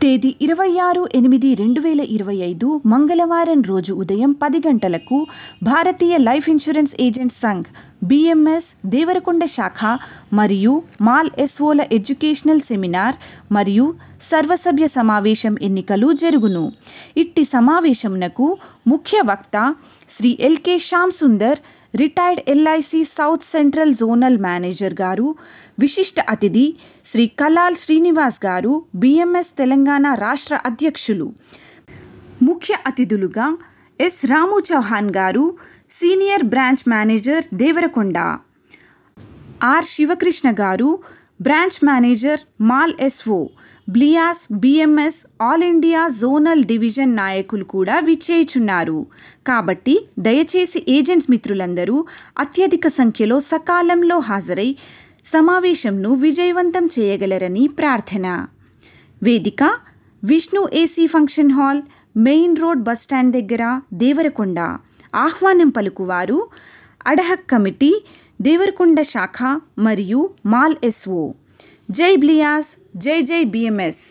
తేదీ 26/8/2025 మంగళవారం రోజు ఉదయం 10 గంటలకు Bharatiya life insurance agents Sangh BMS Devarakonda శాఖ మరియు మాల్ ఎస్ఓల ఎడ్యుకేషనల్ సెమినార్ మరియు సర్వసభ్య సమావేశం ఎన్నికలు జరుగును. ఇట్టి సమావేశమునకు ముఖ్య వక్త Shri LK Shyam Sundar, retired LIC south central zonal manager గారు, విశిష్ట అతిథి శ్రీ కలాల్ శ్రీనివాస్ గారు, BMS తెలంగాణ రాష్ట్ర అధ్యక్షులు. ముఖ్య అతిథులుగా S. రాము చౌహాన్ గారు, senior branch manager Devarakonda, R. Sivakrishna గారు, బ్రాంచ్ మేనేజర్ మాల్ SO, బ్లియాస్ BMS all India zonal division నాయకులు కూడా విచ్చేయుచున్నారు. కాబట్టి దయచేసి ఏజెంట్స్ మిత్రులందరూ అత్యధిక సంఖ్యలో సకాలంలో హాజరై సమావేశంను విజయవంతం చేయగలరని ప్రార్థన. వేదిక Vishnu AC function hall, main road bus stand దగ్గర, దేవరకొండ. ఆహ్వానం పలుకువారు అడహక్ కమిటీ, దేవరకొండ శాఖ మరియు మాల్ SO. జై బ్లియాస్, జై జై BMS.